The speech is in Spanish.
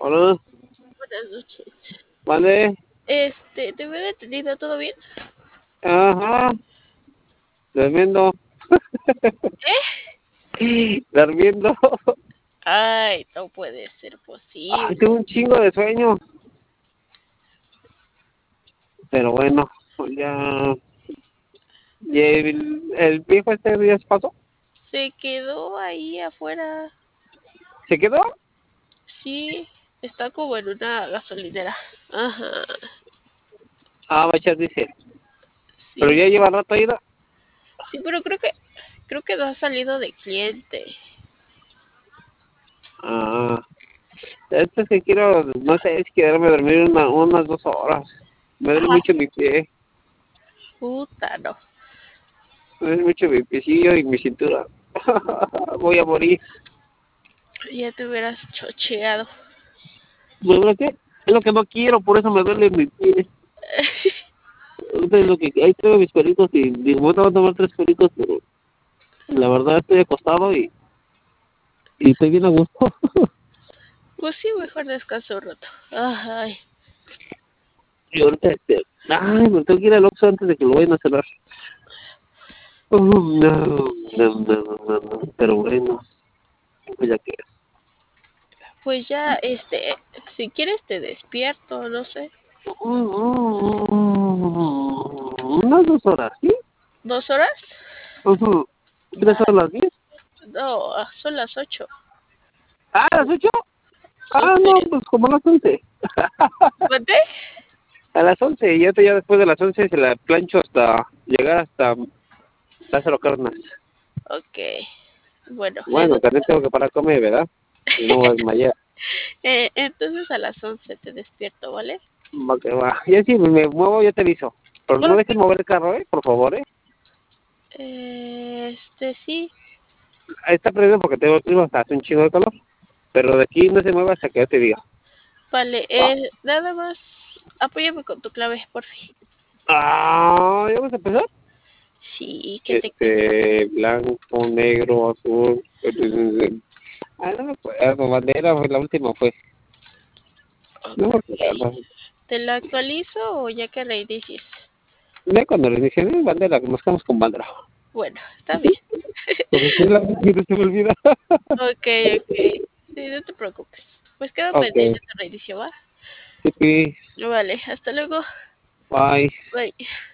Hola, Buenas noches. vale. ¿Te hubiera entendido todo bien? Ajá, durmiendo, ¿Eh? durmiendo. Ay, no puede ser Ay, posible. tengo un chingo de sueño. Pero bueno, ya. ¿Y el viejo este día se pasó? Se quedó ahí afuera. ¿Se quedó? Sí, está como en una gasolinera. Ajá, Ah, va a echar, dice. Pero sí. ya lleva rato ahí, ¿no? Sí, pero creo que no ha salido de cliente. Ah, esto es que quiero, no sé, es quedarme a dormir unas 2 horas. Me duele Ajá. mucho mi pie, Puta, no. me duele mucho mi piecillo y mi cintura. Voy a morir. Ya te hubieras chocheado. ¿Bueno qué? Es lo que no quiero, por eso me duele mi pie. Entonces, lo que ahí tengo mis peritos y digo, voy a tomar 3 peritos, pero la verdad estoy acostado y estoy bien a gusto. Pues sí, mejor descansa un rato. Ay, Y ahorita, ay, me tengo que ir al Oxxo antes de que lo vayan a cerrar. No, pero bueno, pues ya que. pues ya, si quieres te despierto, no sé. Unas 2 horas, ¿sí? ¿2 horas? Ujú. ¿Quieres Va. a las 10? No, son las 8. Ah, ¿a las 8? Son Ah, no, pues como a las 11. ¿Mande? A las 11, y ya después de las 11 se la plancho hasta llegar hasta Lázaro Cárdenas. Ok. Bueno, Bueno, también tengo que parar a comer, ¿verdad? Si no voy a desmayar. entonces a las 11 te despierto, ¿vale? Va que va. Ya si me muevo, ya te aviso. Pero no Ok. dejes mover el carro, por favor, Sí. Ahí está prendido porque tengo clima, hace un chingo de calor. Pero de aquí no se mueve hasta que yo te diga. Vale, Va. nada más apóyame con tu clave, por fin. Ah, ¿ya vamos a empezar? Sí, que te... Blanco, negro, azul. Ah, no me acuerdo, bandera, fue la última fue. No me Ok. acuerdo. ¿Te la actualizo o ya que reinicies? Ya cuando le dije, bandera, nos quedamos con bandera. Bueno, está bien. Porque si la se me olvida. Ok, ok. Sí, no te preocupes. Pues quedo Ok, pendiente de tu reinicio, ¿va? sí, Vale, hasta luego. bye. Bye.